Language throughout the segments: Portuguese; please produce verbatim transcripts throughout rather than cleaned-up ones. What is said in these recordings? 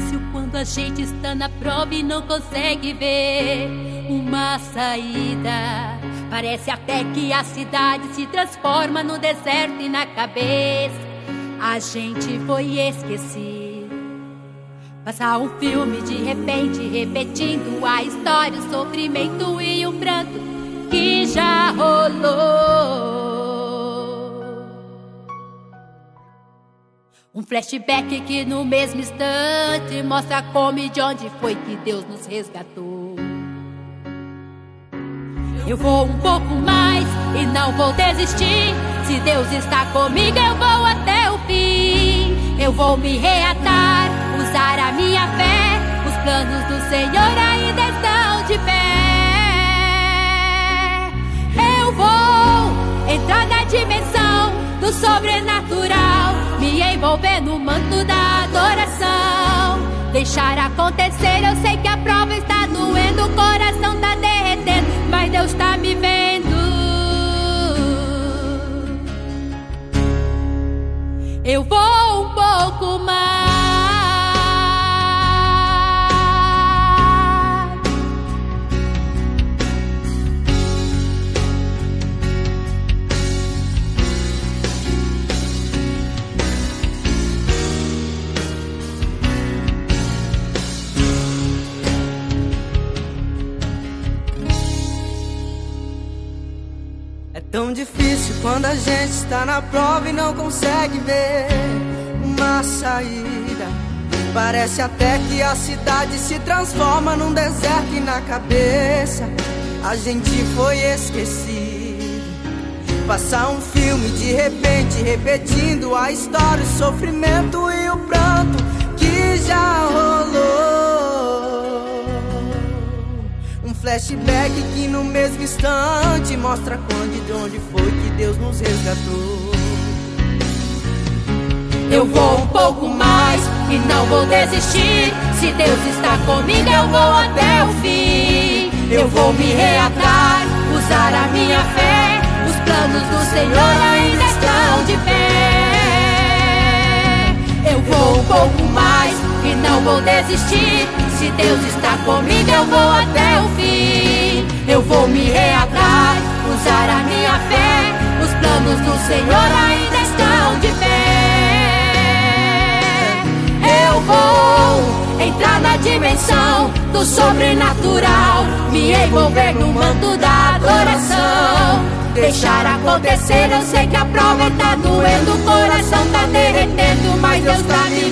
difícil quando a gente está na prova e não consegue ver uma saída. Parece até que a cidade se transforma no deserto e na cabeça a gente foi esquecido. Passar um filme de repente repetindo a história, o sofrimento e o pranto que já rolou. Um flashback que no mesmo instante mostra como e de onde foi que Deus nos resgatou. Eu vou um pouco mais e não vou desistir. Se Deus está comigo, eu vou até o fim. Eu vou me reatar, usar a minha fé. Os planos do Senhor ainda estão de pé. Eu vou entrar na dimensão do sobrenatural, me envolver no manto da adoração, deixar acontecer. Eu sei que a prova está doendo, o coração está derretendo, mas Deus está me vendo. Eu vou um pouco mais. É tão difícil quando a gente está na prova e não consegue ver uma saída. Parece até que a cidade se transforma num deserto e na cabeça a gente foi esquecido. Passar um filme de repente repetindo a história, o sofrimento e o pranto que já rolou. Um flashback que no mesmo instante mostra quando e de onde foi que Deus nos resgatou. Eu vou um pouco mais e não vou desistir. Se Deus está comigo, eu vou até o fim. Eu vou me reatar, usar a minha fé. Os planos do Senhor ainda estão de pé. Eu vou um pouco mais e não vou desistir. Se Deus está comigo, eu vou até o fim. Eu vou me reatar, usar a minha fé. Os planos do Senhor ainda estão de pé. Eu vou entrar na dimensão do sobrenatural, me envolver no manto da adoração, deixar acontecer. Eu sei que a prova tá doendo, o coração tá derretendo, mas Deus tá me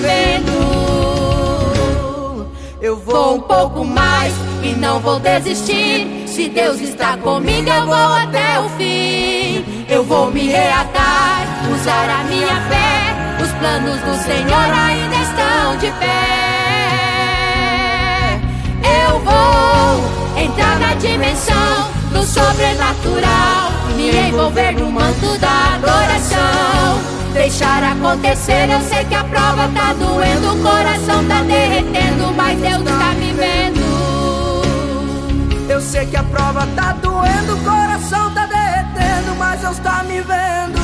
vendo. Eu vou um pouco mais e não vou desistir. Se Deus está comigo, eu vou até o fim. Eu vou me reatar, usar a minha fé. Os planos do Senhor ainda estão de pé. Eu vou entrar na dimensão do sobrenatural, me envolver no manto da adoração, deixar acontecer. Eu sei que a prova tá doendo, o coração tá derretendo, mas Deus tá me vendo. Eu sei que a prova tá doendo, o coração tá derretendo, mas Deus tá me vendo.